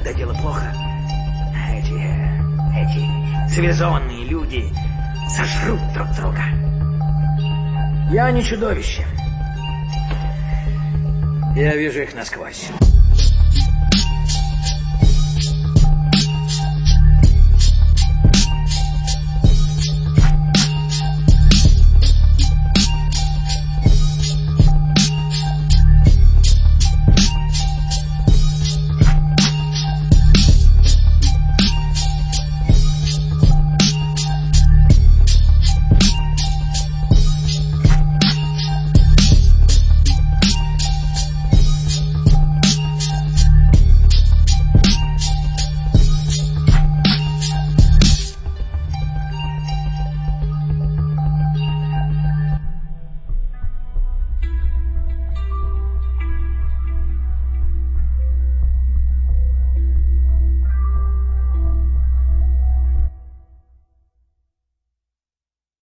когда дело плохо, эти цивилизованные люди сожрут друг друга. Я не чудовище. Я вижу их насквозь.